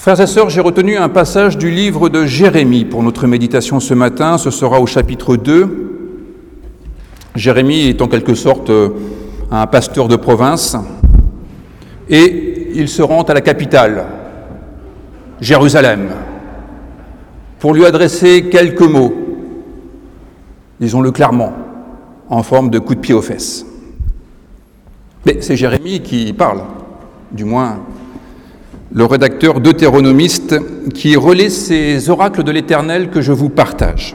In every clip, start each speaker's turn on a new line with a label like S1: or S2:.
S1: Frères et sœurs, j'ai retenu un passage du livre de Jérémie pour notre méditation ce matin. Ce sera au chapitre 2. Jérémie est en quelque sorte un pasteur de province et il se rend à la capitale, Jérusalem, pour lui adresser quelques mots, disons-le clairement, en forme de coup de pied aux fesses. Mais c'est Jérémie qui parle, du moins le rédacteur deutéronomiste qui relaie ces oracles de l'Éternel que je vous partage.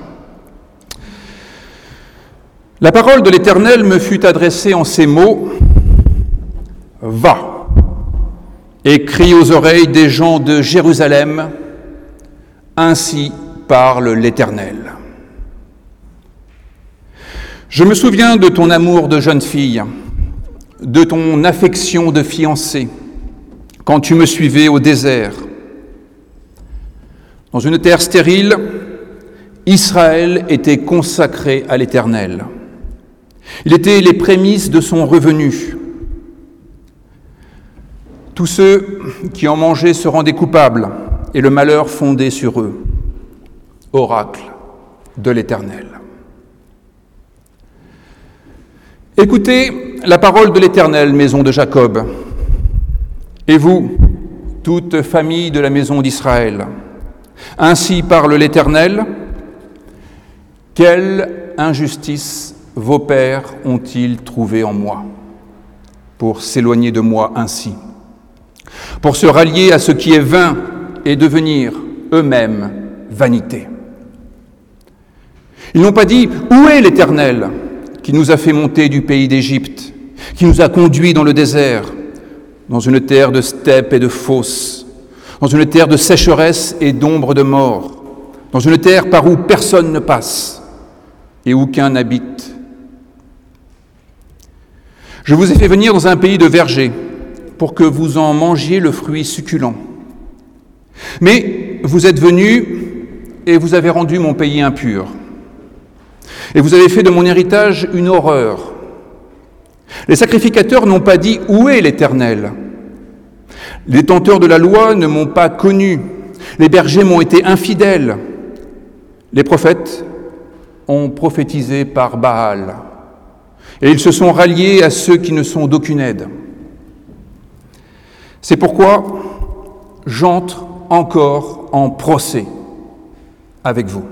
S1: La parole de l'Éternel me fut adressée en ces mots : « Va et crie aux oreilles des gens de Jérusalem, ainsi parle l'Éternel. Je me souviens de ton amour de jeune fille, de ton affection de fiancée, quand tu me suivais au désert. Dans une terre stérile, Israël était consacré à l'Éternel. Il était les prémices de son revenu. Tous ceux qui en mangeaient se rendaient coupables, et le malheur fondait sur eux. Oracle de l'Éternel. Écoutez la parole de l'Éternel, maison de Jacob. Et vous, toute famille de la maison d'Israël, ainsi parle l'Éternel, quelle injustice vos pères ont-ils trouvé en moi, pour s'éloigner de moi ainsi, pour se rallier à ce qui est vain et devenir eux-mêmes vanité. Ils n'ont pas dit « Où est l'Éternel qui nous a fait monter du pays d'Égypte, qui nous a conduits dans le désert, dans une terre de steppes et de fosses, dans une terre de sécheresse et d'ombre de mort, dans une terre par où personne ne passe et où qu'un n'habite. Je vous ai fait venir dans un pays de vergers pour que vous en mangiez le fruit succulent. Mais vous êtes venus et vous avez rendu mon pays impur. Et vous avez fait de mon héritage une horreur. Les sacrificateurs n'ont pas dit « Où est l'Éternel ?» Les détenteurs de la loi ne m'ont pas connu. Les bergers m'ont été infidèles. Les prophètes ont prophétisé par Baal. Et ils se sont ralliés à ceux qui ne sont d'aucune aide. C'est pourquoi j'entre encore en procès avec vous.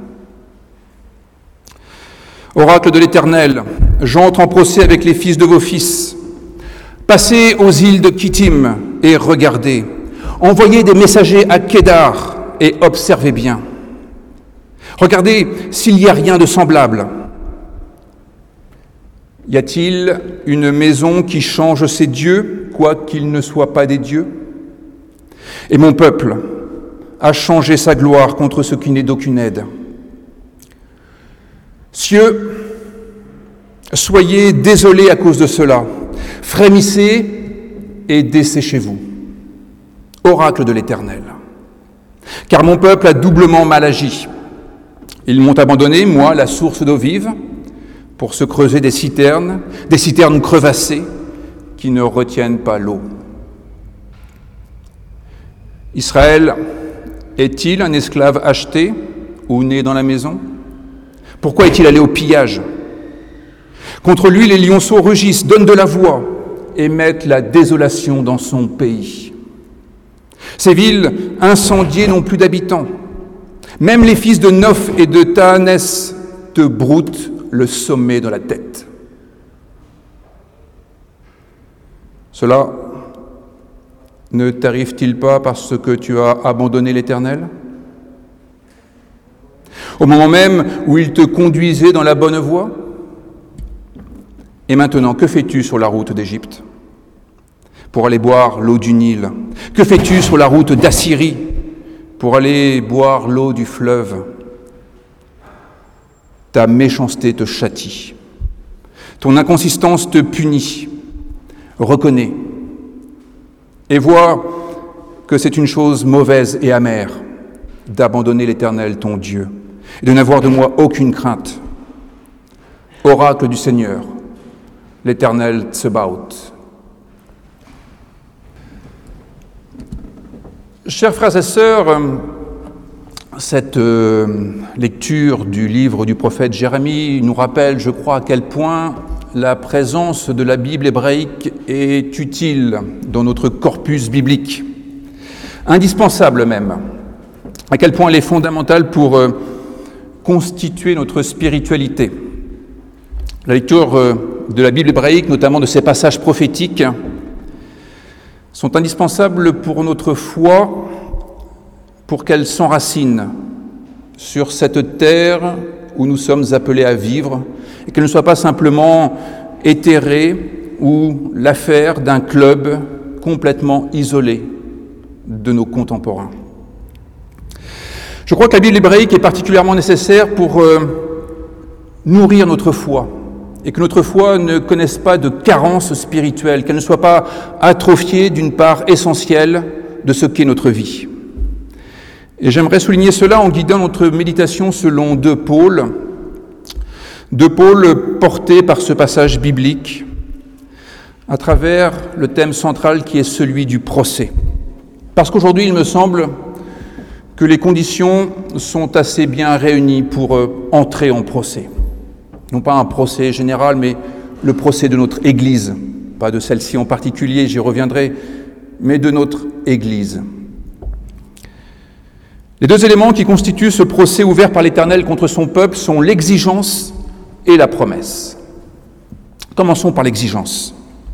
S1: Oracle de l'Éternel, j'entre en procès avec les fils de vos fils. Passez aux îles de Kittim et regardez. Envoyez des messagers à Kédar et observez bien. Regardez s'il n'y a rien de semblable. Y a-t-il une maison qui change ses dieux, quoiqu'ils ne soient pas des dieux ? Et mon peuple a changé sa gloire contre ce qui n'est d'aucune aide. Cieux, soyez désolés à cause de cela. Frémissez et desséchez-vous. Oracle de l'Éternel. Car mon peuple a doublement mal agi. Ils m'ont abandonné, moi, la source d'eau vive, pour se creuser des citernes crevassées qui ne retiennent pas l'eau. Israël est-il un esclave acheté ou né dans la maison ? Pourquoi est-il allé au pillage ? Contre lui, les lionceaux rugissent, donnent de la voix et mettent la désolation dans son pays. Ces villes incendiées n'ont plus d'habitants. Même les fils de Noph et de Taanès te broutent le sommet dans la tête. Cela ne t'arrive-t-il pas parce que tu as abandonné l'Éternel ? Au moment même où il te conduisait dans la bonne voie ? Et maintenant, que fais-tu sur la route d'Égypte pour aller boire l'eau du Nil ? Que fais-tu sur la route d'Assyrie pour aller boire l'eau du fleuve ? Ta méchanceté te châtie. Ton inconsistance te punit. Reconnais et vois que c'est une chose mauvaise et amère d'abandonner l'Éternel, ton Dieu, et de n'avoir de moi aucune crainte. Oracle du Seigneur, l'Éternel Tsebaoth. Chers frères et sœurs, cette lecture du livre du prophète Jérémie nous rappelle, je crois, à quel point la présence de la Bible hébraïque est utile dans notre corpus biblique, indispensable même, à quel point elle est fondamentale pour constituer notre spiritualité. La lecture de la Bible hébraïque, notamment de ces passages prophétiques, sont indispensables pour notre foi, pour qu'elle s'enracine sur cette terre où nous sommes appelés à vivre, et qu'elle ne soit pas simplement éthérée ou l'affaire d'un club complètement isolé de nos contemporains. Je crois que la Bible hébraïque est particulièrement nécessaire pour nourrir notre foi, et que notre foi ne connaisse pas de carence spirituelle, qu'elle ne soit pas atrophiée d'une part essentielle de ce qu'est notre vie. Et j'aimerais souligner cela en guidant notre méditation selon deux pôles portés par ce passage biblique, à travers le thème central qui est celui du procès. Parce qu'aujourd'hui, il me semble que les conditions sont assez bien réunies pour entrer en procès. Non pas un procès général, mais le procès de notre Église. Pas de celle-ci en particulier, j'y reviendrai, mais de notre Église. Les deux éléments qui constituent ce procès ouvert par l'Éternel contre son peuple sont l'exigence et la promesse. Commençons par l'exigence.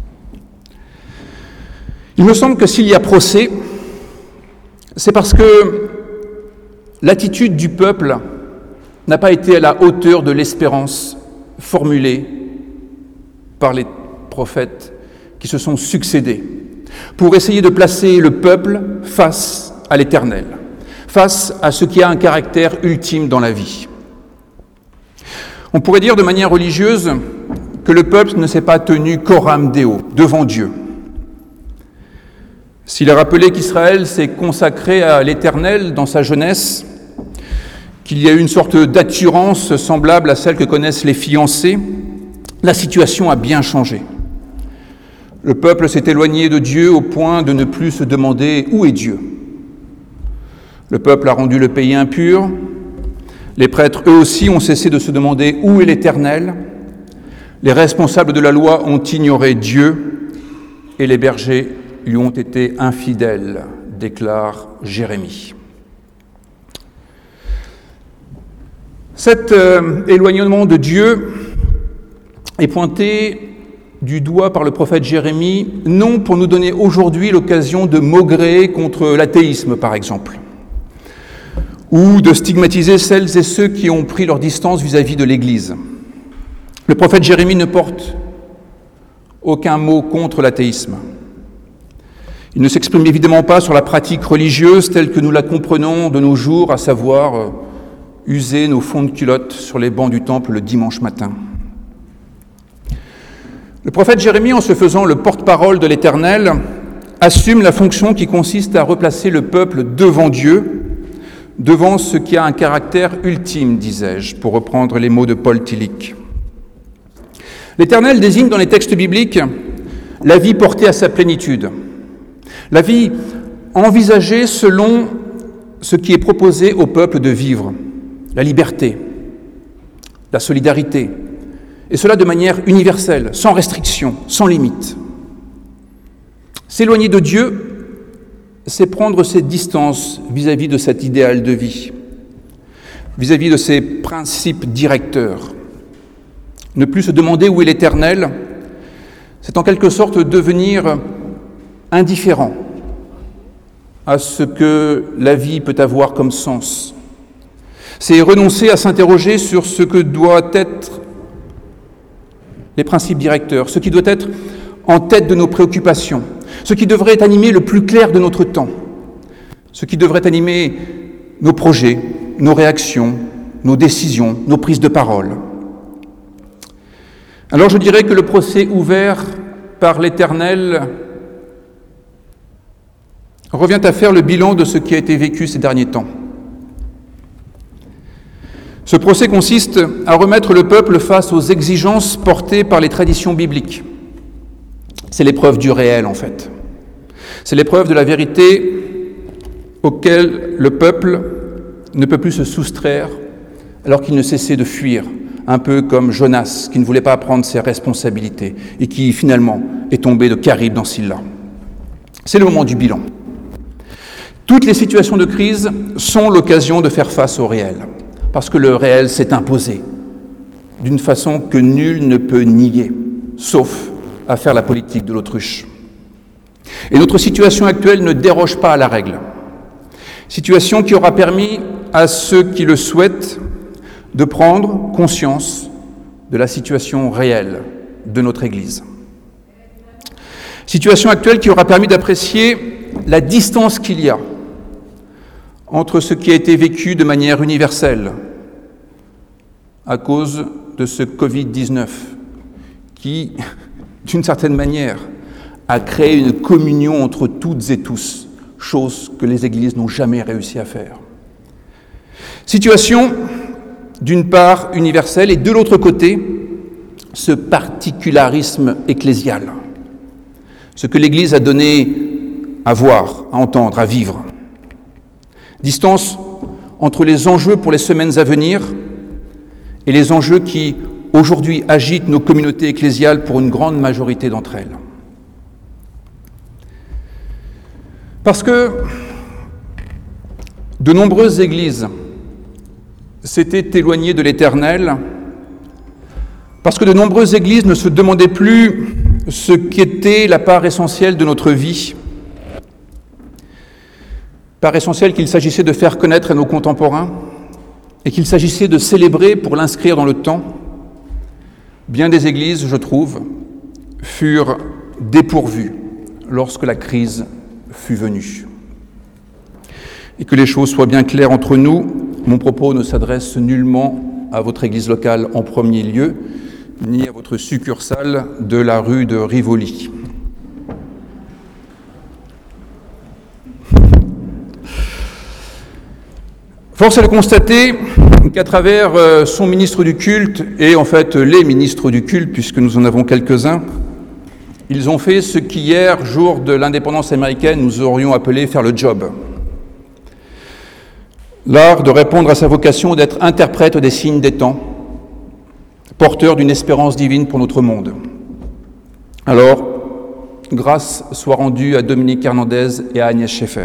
S1: Il me semble que s'il y a procès, c'est parce que l'attitude du peuple n'a pas été à la hauteur de l'espérance formulée par les prophètes qui se sont succédés pour essayer de placer le peuple face à l'Éternel, face à ce qui a un caractère ultime dans la vie. On pourrait dire de manière religieuse que le peuple ne s'est pas tenu coram Deo, devant Dieu. S'il est rappelé qu'Israël s'est consacré à l'Éternel dans sa jeunesse, qu'il y a eu une sorte d'attirance semblable à celle que connaissent les fiancés, la situation a bien changé. Le peuple s'est éloigné de Dieu au point de ne plus se demander où est Dieu. Le peuple a rendu le pays impur. Les prêtres, eux aussi, ont cessé de se demander où est l'Éternel. Les responsables de la loi ont ignoré Dieu et les bergers lui ont été infidèles, déclare Jérémie. Cet éloignement de Dieu est pointé du doigt par le prophète Jérémie, non pour nous donner aujourd'hui l'occasion de maugréer contre l'athéisme, par exemple, ou de stigmatiser celles et ceux qui ont pris leur distance vis-à-vis de l'Église. Le prophète Jérémie ne porte aucun mot contre l'athéisme. Il ne s'exprime évidemment pas sur la pratique religieuse telle que nous la comprenons de nos jours, à savoir user nos fonds de culotte sur les bancs du temple le dimanche matin. Le prophète Jérémie, en se faisant le porte-parole de l'Éternel, assume la fonction qui consiste à replacer le peuple devant Dieu, devant ce qui a un caractère ultime, disais-je, pour reprendre les mots de Paul Tillich. L'Éternel désigne dans les textes bibliques la vie portée à sa plénitude, la vie envisagée selon ce qui est proposé au peuple de vivre, la liberté, la solidarité, et cela de manière universelle, sans restriction, sans limite. S'éloigner de Dieu, c'est prendre ses distances vis-à-vis de cet idéal de vie, vis-à-vis de ses principes directeurs. Ne plus se demander où est l'Éternel, c'est en quelque sorte devenir indifférent à ce que la vie peut avoir comme sens. C'est renoncer à s'interroger sur ce que doit être les principes directeurs, ce qui doit être en tête de nos préoccupations, ce qui devrait animer le plus clair de notre temps, ce qui devrait animer nos projets, nos réactions, nos décisions, nos prises de parole. Alors je dirais que le procès ouvert par l'Éternel revient à faire le bilan de ce qui a été vécu ces derniers temps. Ce procès consiste à remettre le peuple face aux exigences portées par les traditions bibliques. C'est l'épreuve du réel, en fait. C'est l'épreuve de la vérité auquel le peuple ne peut plus se soustraire alors qu'il ne cessait de fuir, un peu comme Jonas qui ne voulait pas prendre ses responsabilités et qui finalement est tombé de Charybde dans Scylla. C'est le moment du bilan. Toutes les situations de crise sont l'occasion de faire face au réel, parce que le réel s'est imposé d'une façon que nul ne peut nier, sauf à faire la politique de l'autruche. Et notre situation actuelle ne déroge pas à la règle. Situation qui aura permis à ceux qui le souhaitent de prendre conscience de la situation réelle de notre Église. Situation actuelle qui aura permis d'apprécier la distance qu'il y a entre ce qui a été vécu de manière universelle à cause de ce Covid-19 qui, d'une certaine manière, a créé une communion entre toutes et tous, chose que les églises n'ont jamais réussi à faire. Situation, d'une part, universelle, et de l'autre côté, ce particularisme ecclésial, ce que l'Église a donné à voir, à entendre, à vivre. Distance entre les enjeux pour les semaines à venir et les enjeux qui, aujourd'hui, agitent nos communautés ecclésiales pour une grande majorité d'entre elles. Parce que de nombreuses églises s'étaient éloignées de l'Éternel, parce que de nombreuses églises ne se demandaient plus ce qu'était la part essentielle de notre vie, part essentielle qu'il s'agissait de faire connaître à nos contemporains et qu'il s'agissait de célébrer pour l'inscrire dans le temps. Bien des églises, je trouve, furent dépourvues lorsque la crise fut venue. Et que les choses soient bien claires entre nous, mon propos ne s'adresse nullement à votre église locale en premier lieu, ni à votre succursale de la rue de Rivoli. Force est de constater qu'à travers son ministre du culte, et en fait les ministres du culte, puisque nous en avons quelques-uns, ils ont fait ce qu'hier, jour de l'indépendance américaine, nous aurions appelé faire le job. L'art de répondre à sa vocation d'être interprète des signes des temps, porteur d'une espérance divine pour notre monde. Alors, grâce soit rendue à Dominique Hernandez et à Agnès Schaeffer.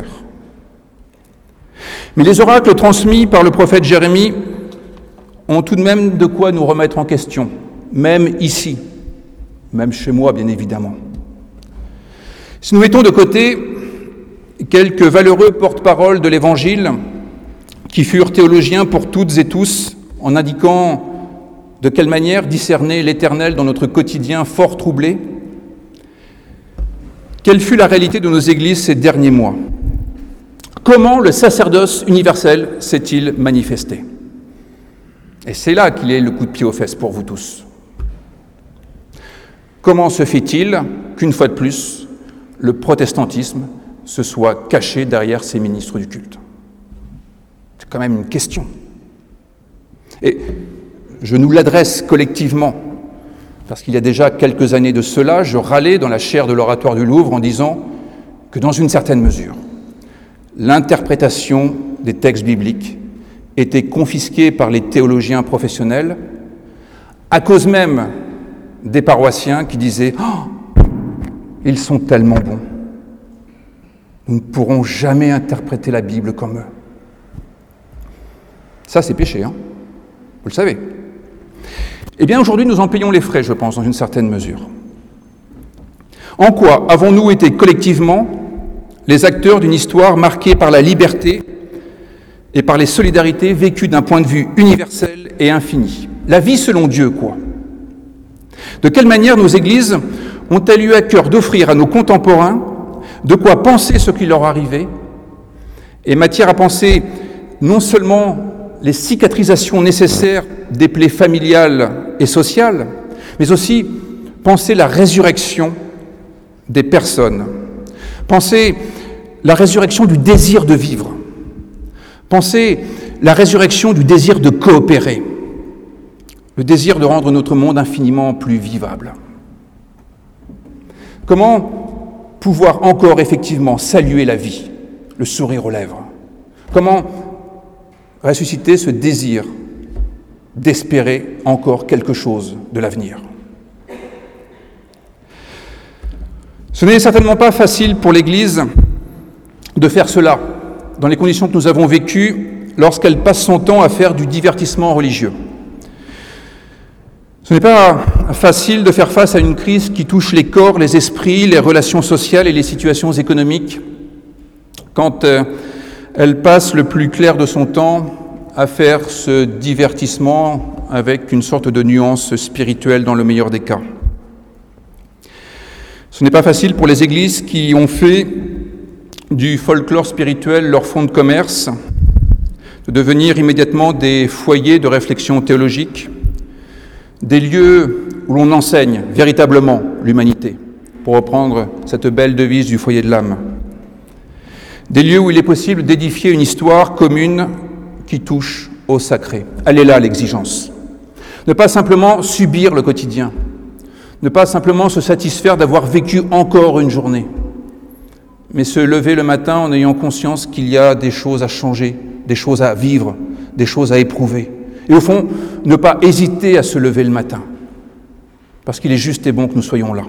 S1: Mais les oracles transmis par le prophète Jérémie ont tout de même de quoi nous remettre en question, même ici, même chez moi, bien évidemment. Si nous mettons de côté quelques valeureux porte-parole de l'Évangile qui furent théologiens pour toutes et tous, en indiquant de quelle manière discerner l'Éternel dans notre quotidien fort troublé, quelle fut la réalité de nos églises ces derniers mois? Comment le sacerdoce universel s'est-il manifesté? Et c'est là qu'il est le coup de pied aux fesses pour vous tous. Comment se fait-il qu'une fois de plus, le protestantisme se soit caché derrière ses ministres du culte? C'est quand même une question. Et je nous l'adresse collectivement, parce qu'il y a déjà quelques années de cela, je râlais dans la chaire de l'Oratoire du Louvre en disant que dans une certaine mesure, l'interprétation des textes bibliques était confisquée par les théologiens professionnels à cause même des paroissiens qui disaient « Oh, ils sont tellement bons, nous ne pourrons jamais interpréter la Bible comme eux. » Ça, c'est péché, hein ? Vous le savez. Eh bien, aujourd'hui, nous en payons les frais, je pense, dans une certaine mesure. En quoi avons-nous été collectivement les acteurs d'une histoire marquée par la liberté et par les solidarités vécues d'un point de vue universel et infini? La vie selon Dieu, quoi. De quelle manière nos églises ont-elles eu à cœur d'offrir à nos contemporains de quoi penser ce qui leur arrivait et matière à penser non seulement les cicatrisations nécessaires des plaies familiales et sociales, mais aussi penser la résurrection des personnes, penser la résurrection du désir de vivre, penser la résurrection du désir de coopérer, le désir de rendre notre monde infiniment plus vivable. Comment pouvoir encore effectivement saluer la vie, le sourire aux lèvres? Comment ressusciter ce désir d'espérer encore quelque chose de l'avenir? Ce n'est certainement pas facile pour l'Église de faire cela, dans les conditions que nous avons vécues lorsqu'elle passe son temps à faire du divertissement religieux. Ce n'est pas facile de faire face à une crise qui touche les corps, les esprits, les relations sociales et les situations économiques, quand elle passe le plus clair de son temps à faire ce divertissement avec une sorte de nuance spirituelle dans le meilleur des cas. Ce n'est pas facile pour les églises qui ont fait du folklore spirituel leur fonds de commerce, de devenir immédiatement des foyers de réflexion théologique, des lieux où l'on enseigne véritablement l'humanité, pour reprendre cette belle devise du foyer de l'âme. Des lieux où il est possible d'édifier une histoire commune qui touche au sacré. Elle est là, l'exigence. Ne pas simplement subir le quotidien, ne pas simplement se satisfaire d'avoir vécu encore une journée, mais se lever le matin en ayant conscience qu'il y a des choses à changer, des choses à vivre, des choses à éprouver. Et au fond, ne pas hésiter à se lever le matin, parce qu'il est juste et bon que nous soyons là.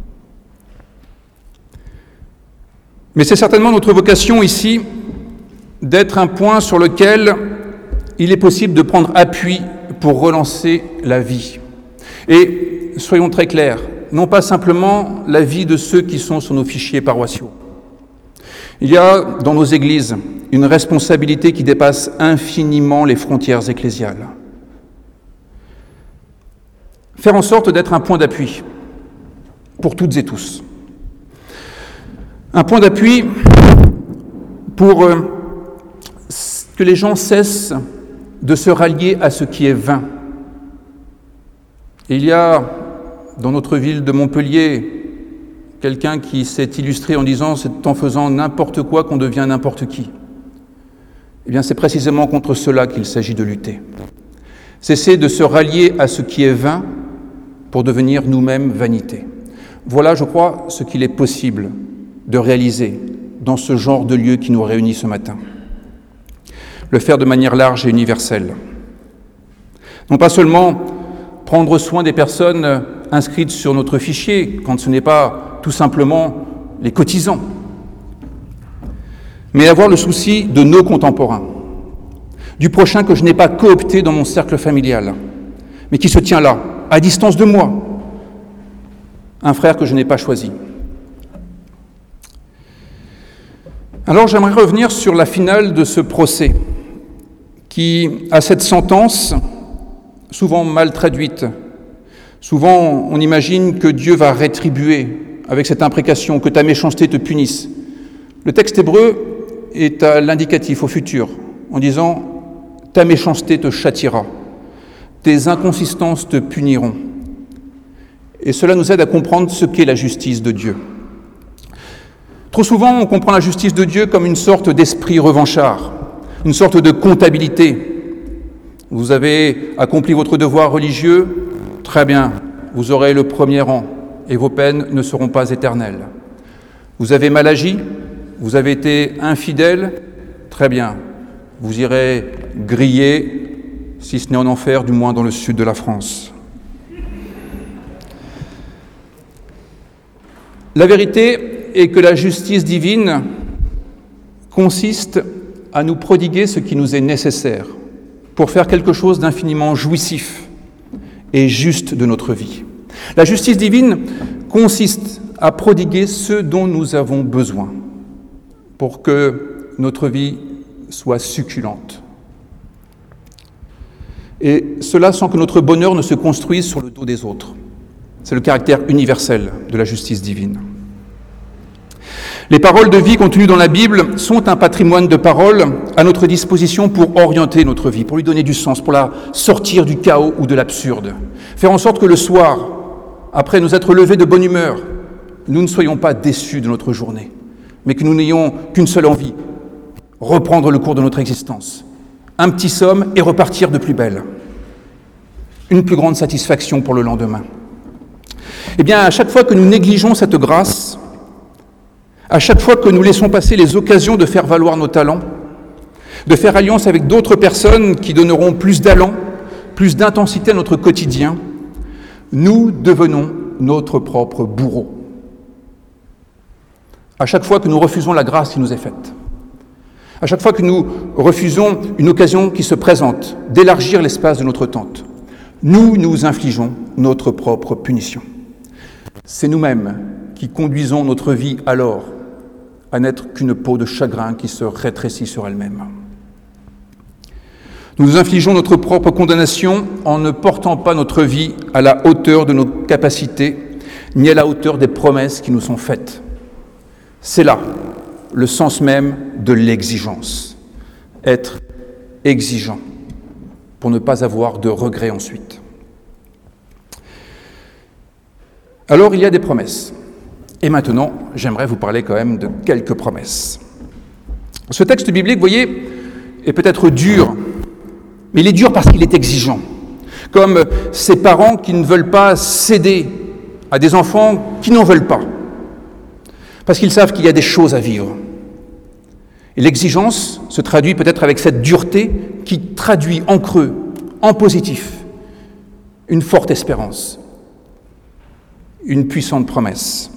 S1: Mais c'est certainement notre vocation ici d'être un point sur lequel il est possible de prendre appui pour relancer la vie. Et soyons très clairs, non pas simplement la vie de ceux qui sont sur nos fichiers paroissiaux. Il y a dans nos églises une responsabilité qui dépasse infiniment les frontières ecclésiales. Faire en sorte d'être un point d'appui pour toutes et tous. Un point d'appui pour que les gens cessent de se rallier à ce qui est vain. Et il y a dans notre ville de Montpellier quelqu'un qui s'est illustré en disant « c'est en faisant n'importe quoi qu'on devient n'importe qui ». Eh bien, c'est précisément contre cela qu'il s'agit de lutter. Cesser de se rallier à ce qui est vain pour devenir nous-mêmes vanité. Voilà, je crois, ce qu'il est possible de réaliser dans ce genre de lieu qui nous réunit ce matin. Le faire de manière large et universelle. Non pas seulement prendre soin des personnes inscrites sur notre fichier, quand ce n'est pas tout simplement les cotisants, mais avoir le souci de nos contemporains, du prochain que je n'ai pas coopté dans mon cercle familial, mais qui se tient là, à distance de moi, un frère que je n'ai pas choisi. Alors j'aimerais revenir sur la finale de ce procès, qui a cette sentence, souvent mal traduite. Souvent on imagine que Dieu va rétribuer avec cette imprécation, que ta méchanceté te punisse. Le texte hébreu est à l'indicatif, au futur, en disant « ta méchanceté te châtiera, tes inconsistances te puniront ». Et cela nous aide à comprendre ce qu'est la justice de Dieu. Trop souvent, on comprend la justice de Dieu comme une sorte d'esprit revanchard, une sorte de comptabilité. Vous avez accompli votre devoir religieux, très bien, vous aurez le premier rang et vos peines ne seront pas éternelles. Vous avez mal agi, vous avez été infidèle, très bien, vous irez griller, si ce n'est en enfer, du moins dans le sud de la France. La vérité est que la justice divine consiste à nous prodiguer ce qui nous est nécessaire pour faire quelque chose d'infiniment jouissif et juste de notre vie. La justice divine consiste à prodiguer ce dont nous avons besoin pour que notre vie soit succulente. Et cela sans que notre bonheur ne se construise sur le dos des autres. C'est le caractère universel de la justice divine. Les paroles de vie contenues dans la Bible sont un patrimoine de paroles à notre disposition pour orienter notre vie, pour lui donner du sens, pour la sortir du chaos ou de l'absurde. Faire en sorte que le soir, après nous être levés de bonne humeur, nous ne soyons pas déçus de notre journée, mais que nous n'ayons qu'une seule envie, reprendre le cours de notre existence, un petit somme et repartir de plus belle. Une plus grande satisfaction pour le lendemain. Eh bien, à chaque fois que nous négligeons cette grâce, à chaque fois que nous laissons passer les occasions de faire valoir nos talents, de faire alliance avec d'autres personnes qui donneront plus d'allant, plus d'intensité à notre quotidien, nous devenons notre propre bourreau. À chaque fois que nous refusons la grâce qui nous est faite, à chaque fois que nous refusons une occasion qui se présente d'élargir l'espace de notre tente, nous nous infligeons notre propre punition. C'est nous-mêmes qui conduisons notre vie alors à n'être qu'une peau de chagrin qui se rétrécit sur elle-même. Nous nous infligeons notre propre condamnation en ne portant pas notre vie à la hauteur de nos capacités, ni à la hauteur des promesses qui nous sont faites. C'est là le sens même de l'exigence. Être exigeant pour ne pas avoir de regrets ensuite. Alors, il y a des promesses. Et maintenant, j'aimerais vous parler quand même de quelques promesses. Ce texte biblique, vous voyez, est peut-être dur, mais il est dur parce qu'il est exigeant. Comme ces parents qui ne veulent pas céder à des enfants qui n'en veulent pas. Parce qu'ils savent qu'il y a des choses à vivre. Et l'exigence se traduit peut-être avec cette dureté qui traduit en creux, en positif, une forte espérance, une puissante promesse.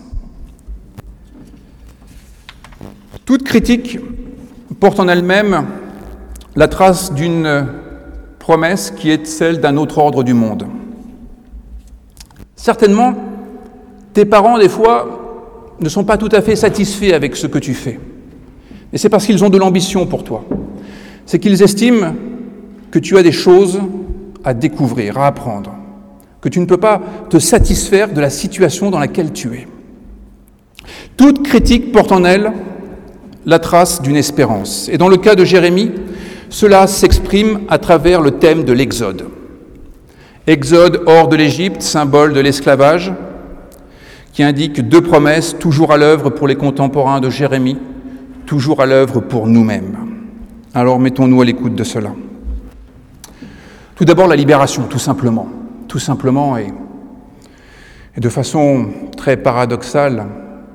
S1: Toute critique porte en elle-même la trace d'une promesse qui est celle d'un autre ordre du monde. Certainement, tes parents, des fois, ne sont pas tout à fait satisfaits avec ce que tu fais. Et c'est parce qu'ils ont de l'ambition pour toi. C'est qu'ils estiment que tu as des choses à découvrir, à apprendre, que tu ne peux pas te satisfaire de la situation dans laquelle tu es. Toute critique porte en elle la trace d'une espérance. Et dans le cas de Jérémie, cela s'exprime à travers le thème de l'Exode. Exode hors de l'Égypte, symbole de l'esclavage, qui indique deux promesses toujours à l'œuvre pour les contemporains de Jérémie, toujours à l'œuvre pour nous-mêmes. Alors mettons-nous à l'écoute de cela. Tout d'abord la libération, tout simplement et de façon très paradoxale,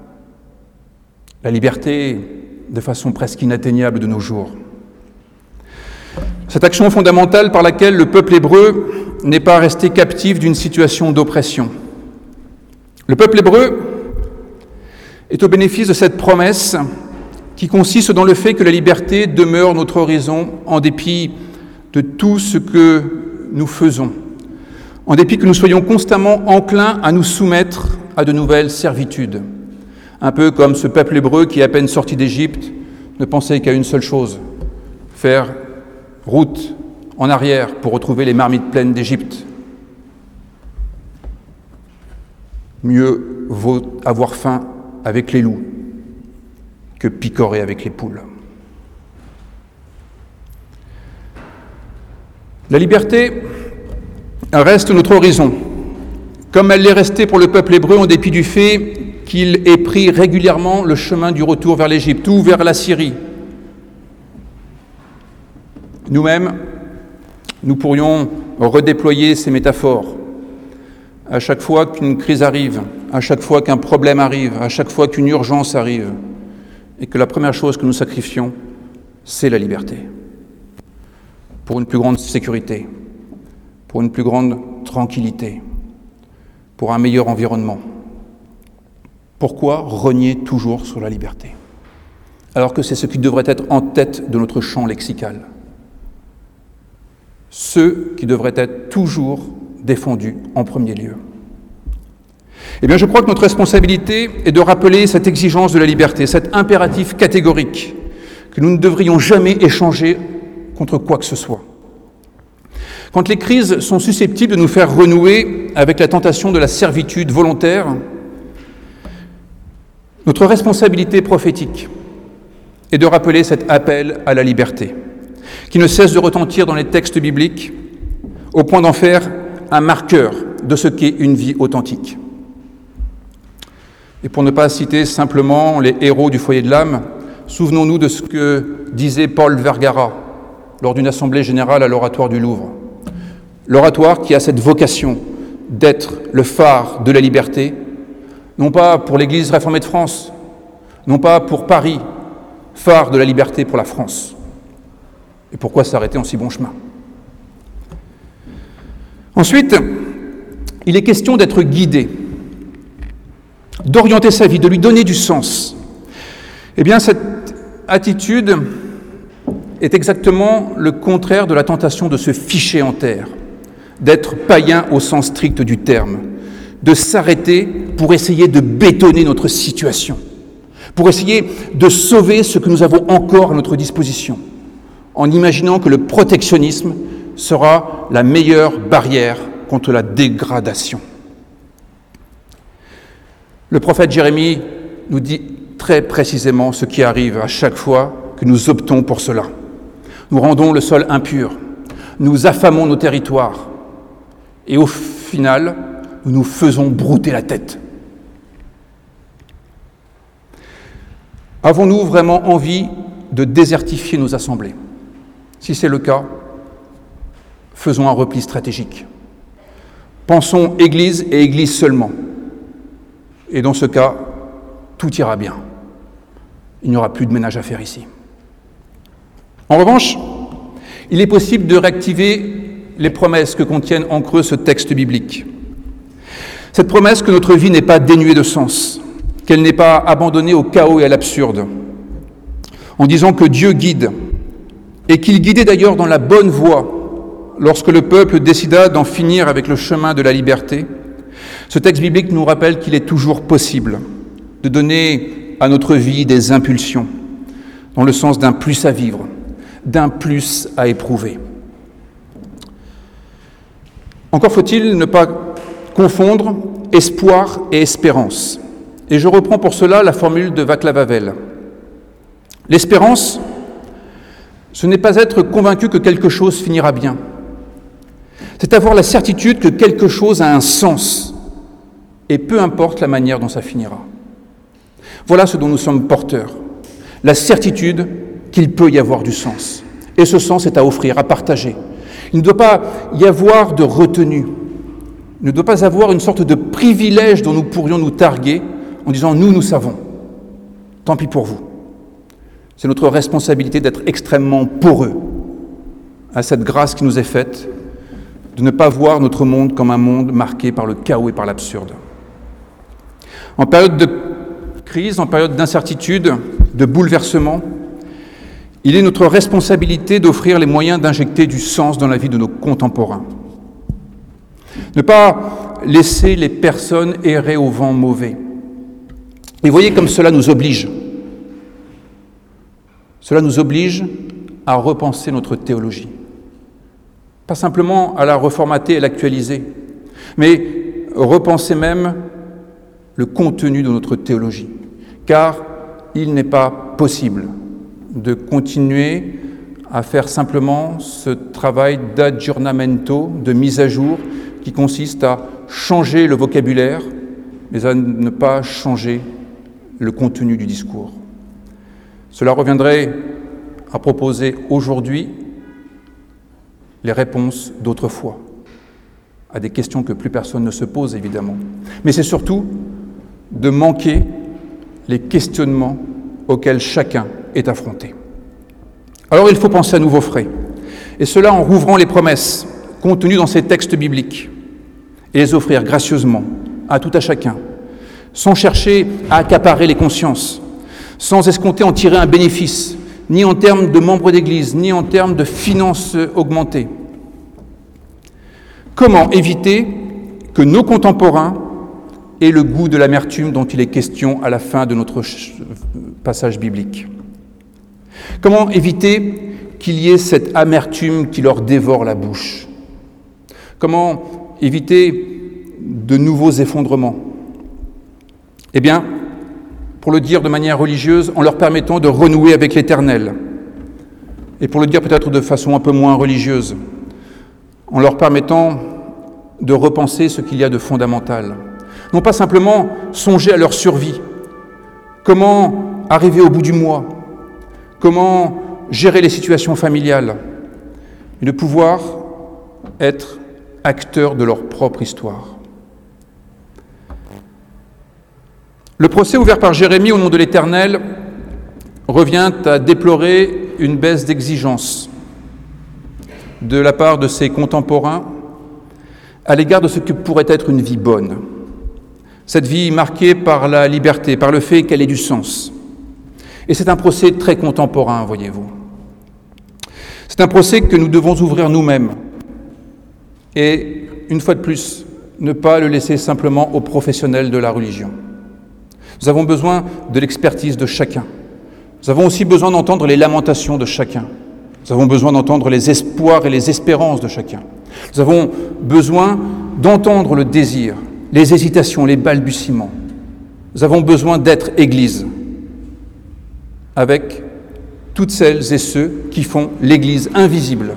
S1: la liberté de façon presque inatteignable de nos jours. Cette action fondamentale par laquelle le peuple hébreu n'est pas resté captif d'une situation d'oppression. Le peuple hébreu est au bénéfice de cette promesse qui consiste dans le fait que la liberté demeure notre horizon en dépit de tout ce que nous faisons, en dépit que nous soyons constamment enclins à nous soumettre à de nouvelles servitudes. Un peu comme ce peuple hébreu qui, à peine sorti d'Égypte, ne pensait qu'à une seule chose, faire route en arrière pour retrouver les marmites pleines d'Égypte. Mieux vaut avoir faim avec les loups que picorer avec les poules. La liberté reste notre horizon, comme elle l'est restée pour le peuple hébreu en dépit du fait qu'il ait pris régulièrement le chemin du retour vers l'Égypte ou vers la Syrie. Nous-mêmes, nous pourrions redéployer ces métaphores. À chaque fois qu'une crise arrive, à chaque fois qu'un problème arrive, à chaque fois qu'une urgence arrive, et que la première chose que nous sacrifions, c'est la liberté. Pour une plus grande sécurité, pour une plus grande tranquillité, pour un meilleur environnement. Pourquoi renier toujours sur la liberté, alors que c'est ce qui devrait être en tête de notre champ lexical? Ce qui devrait être toujours défendu en premier lieu. Eh bien, je crois que notre responsabilité est de rappeler cette exigence de la liberté, cet impératif catégorique que nous ne devrions jamais échanger contre quoi que ce soit. Quand les crises sont susceptibles de nous faire renouer avec la tentation de la servitude volontaire, notre responsabilité prophétique est de rappeler cet appel à la liberté, qui ne cesse de retentir dans les textes bibliques, au point d'en faire un marqueur de ce qu'est une vie authentique. Et pour ne pas citer simplement les héros du foyer de l'âme, souvenons-nous de ce que disait Paul Vergara lors d'une assemblée générale à l'Oratoire du Louvre. L'Oratoire qui a cette vocation d'être le phare de la liberté, non pas pour l'Église réformée de France, non pas pour Paris, phare de la liberté pour la France. Et pourquoi s'arrêter en si bon chemin? Ensuite, il est question d'être guidé, d'orienter sa vie, de lui donner du sens. Eh bien, cette attitude est exactement le contraire de la tentation de se ficher en terre, d'être païen au sens strict du terme, de s'arrêter pour essayer de bétonner notre situation, pour essayer de sauver ce que nous avons encore à notre disposition, en imaginant que le protectionnisme sera la meilleure barrière contre la dégradation. Le prophète Jérémie nous dit très précisément ce qui arrive à chaque fois que nous optons pour cela. Nous rendons le sol impur, nous affamons nos territoires et au final, nous nous faisons brouter la tête. Avons-nous vraiment envie de désertifier nos assemblées? Si c'est le cas, faisons un repli stratégique. Pensons Église et Église seulement. Et dans ce cas, tout ira bien. Il n'y aura plus de ménage à faire ici. En revanche, il est possible de réactiver les promesses que contiennent en creux ce texte biblique. Cette promesse que notre vie n'est pas dénuée de sens, qu'elle n'est pas abandonnée au chaos et à l'absurde, en disant que Dieu guide, et qu'il guidait d'ailleurs dans la bonne voie lorsque le peuple décida d'en finir avec le chemin de la liberté. Ce texte biblique nous rappelle qu'il est toujours possible de donner à notre vie des impulsions, dans le sens d'un plus à vivre, d'un plus à éprouver. Encore faut-il ne pas confondre espoir et espérance. Et je reprends pour cela la formule de Václav Havel. L'espérance, ce n'est pas être convaincu que quelque chose finira bien. C'est avoir la certitude que quelque chose a un sens, et peu importe la manière dont ça finira. Voilà ce dont nous sommes porteurs, la certitude qu'il peut y avoir du sens. Et ce sens est à offrir, à partager. Il ne doit pas y avoir de retenue. Il ne doit pas avoir une sorte de privilège dont nous pourrions nous targuer en disant « nous savons, tant pis pour vous ». C'est notre responsabilité d'être extrêmement poreux à cette grâce qui nous est faite, de ne pas voir notre monde comme un monde marqué par le chaos et par l'absurde. En période de crise, en période d'incertitude, de bouleversement, il est notre responsabilité d'offrir les moyens d'injecter du sens dans la vie de nos contemporains. Ne pas laisser les personnes errer au vent mauvais. Et voyez comme cela nous oblige. Cela nous oblige à repenser notre théologie. Pas simplement à la reformater et l'actualiser, mais repenser même le contenu de notre théologie. Car il n'est pas possible de continuer à faire simplement ce travail d'aggiornamento, de mise à jour, qui consiste à changer le vocabulaire, mais à ne pas changer le contenu du discours. Cela reviendrait à proposer aujourd'hui les réponses d'autrefois, à des questions que plus personne ne se pose évidemment. Mais c'est surtout de manquer les questionnements auxquels chacun est affronté. Alors il faut penser à nouveau frais, et cela en rouvrant les promesses contenues dans ces textes bibliques, et les offrir gracieusement à tout à chacun, sans chercher à accaparer les consciences, sans escompter en tirer un bénéfice, ni en termes de membres d'Église, ni en termes de finances augmentées. Comment éviter que nos contemporains aient le goût de l'amertume dont il est question à la fin de notre passage biblique? Comment éviter qu'il y ait cette amertume qui leur dévore la bouche? Comment éviter de nouveaux effondrements? Eh bien, pour le dire de manière religieuse, en leur permettant de renouer avec l'Éternel. Et pour le dire peut-être de façon un peu moins religieuse, en leur permettant de repenser ce qu'il y a de fondamental. Non pas simplement songer à leur survie, comment arriver au bout du mois, comment gérer les situations familiales, mais de pouvoir être acteurs de leur propre histoire. Le procès ouvert par Jérémie au nom de l'Éternel revient à déplorer une baisse d'exigence de la part de ses contemporains à l'égard de ce que pourrait être une vie bonne. Cette vie marquée par la liberté, par le fait qu'elle ait du sens. Et c'est un procès très contemporain, voyez-vous. C'est un procès que nous devons ouvrir nous-mêmes. Et, une fois de plus, ne pas le laisser simplement aux professionnels de la religion. Nous avons besoin de l'expertise de chacun. Nous avons aussi besoin d'entendre les lamentations de chacun. Nous avons besoin d'entendre les espoirs et les espérances de chacun. Nous avons besoin d'entendre le désir, les hésitations, les balbutiements. Nous avons besoin d'être Église, avec toutes celles et ceux qui font l'Église invisible.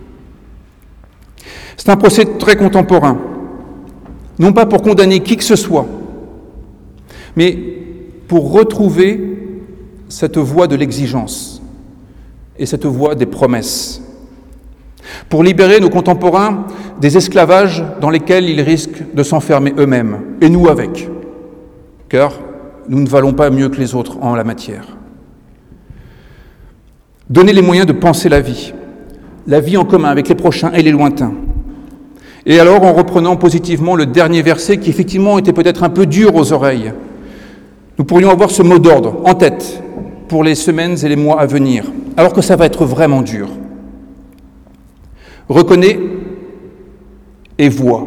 S1: C'est un procès très contemporain, non pas pour condamner qui que ce soit, mais pour retrouver cette voie de l'exigence et cette voie des promesses, pour libérer nos contemporains des esclavages dans lesquels ils risquent de s'enfermer eux-mêmes, et nous avec, car nous ne valons pas mieux que les autres en la matière. Donner les moyens de penser la vie en commun avec les prochains et les lointains. Et alors, en reprenant positivement le dernier verset qui effectivement était peut-être un peu dur aux oreilles, nous pourrions avoir ce mot d'ordre en tête pour les semaines et les mois à venir, alors que ça va être vraiment dur. Reconnais et vois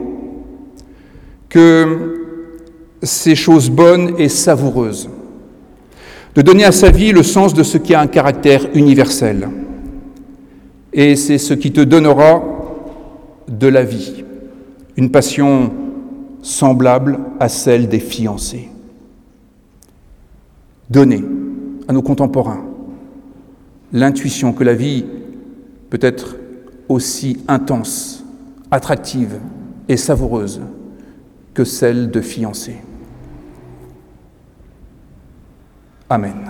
S1: que ces choses bonnes et savoureuses, de donner à sa vie le sens de ce qui a un caractère universel. Et c'est ce qui te donnera de la vie, une passion semblable à celle des fiancés. Donner à nos contemporains l'intuition que la vie peut être aussi intense, attractive et savoureuse que celle de fiancés. Amen.